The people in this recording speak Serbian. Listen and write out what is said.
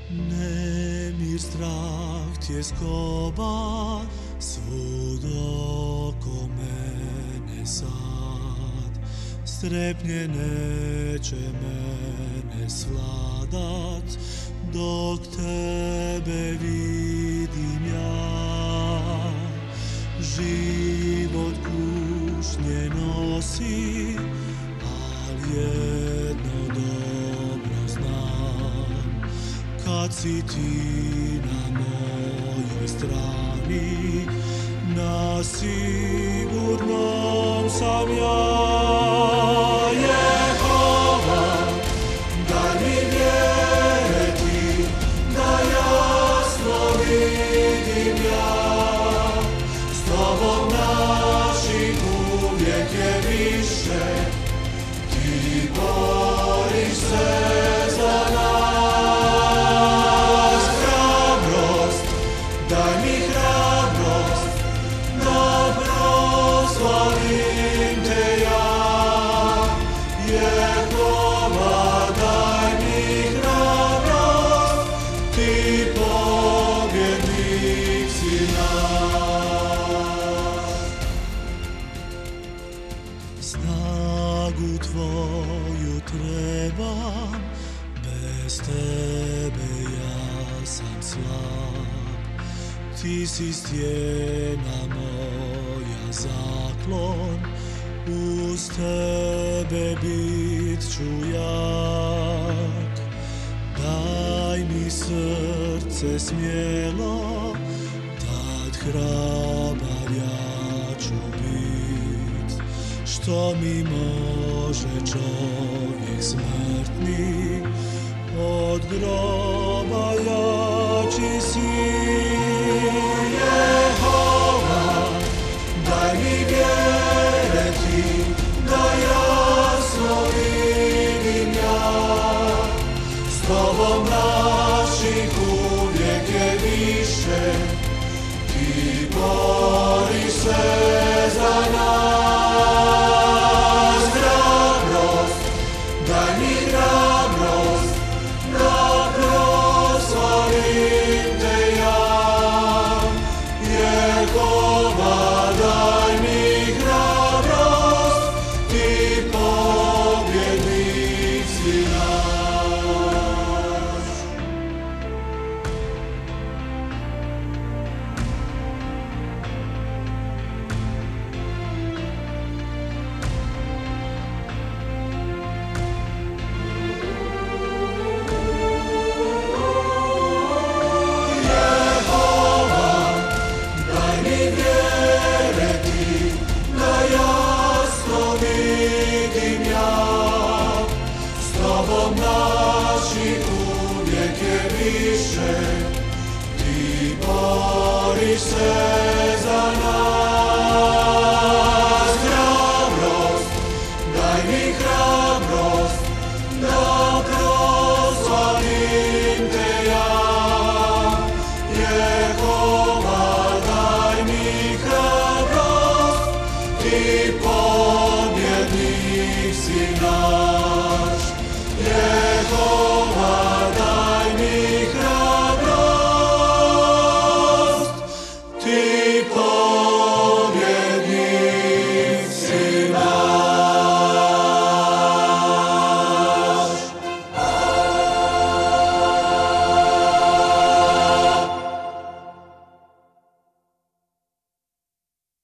Nemir, strah, tjeskoba, svud oko mene sad. Strepnje neće mene svladat, dok tebe vidim ja. Život kušnje nosi, al jedno dobro znam. Kad si ti na mojoj strani, na sigurnom sam ja. Jehova, daj mi vjeriti, da jasno vidim ja. S tobom naših uvijek je više, ti boriš se za nas. Hrabrost, daj mi hrabrost, da proslavim te ja. Jehova, daj mi hrabrost, ti pobjednik si naš. Snagu tvoju trebam, bez tebe ja sam slab. Ti si stijena moja, zaklon, uz tebe bit ću jak. Daj mi srce smjelo, tad hrabar ja ću bit. Što mi može čovjek smrtni, od groba jači si. Jehova, daj mi vjeriti, da jasno vidim ja. S tobom naših uvijek je više, ti boriš se za nas. Hrabrost, daj mi hrabrost, da proslavim te ja. Jehova, daj mi hrabrost, ti pobjednik si naš. Jehova, daj mi vjeriti, da jasno vidim ja. S tobom naših uvijek je više, ti boriš se za nas.